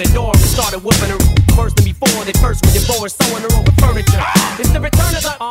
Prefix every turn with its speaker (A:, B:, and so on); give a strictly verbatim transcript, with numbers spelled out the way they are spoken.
A: the door and started whooping her worse than before. They first were divorced, sewing her over furniture. It's the return of the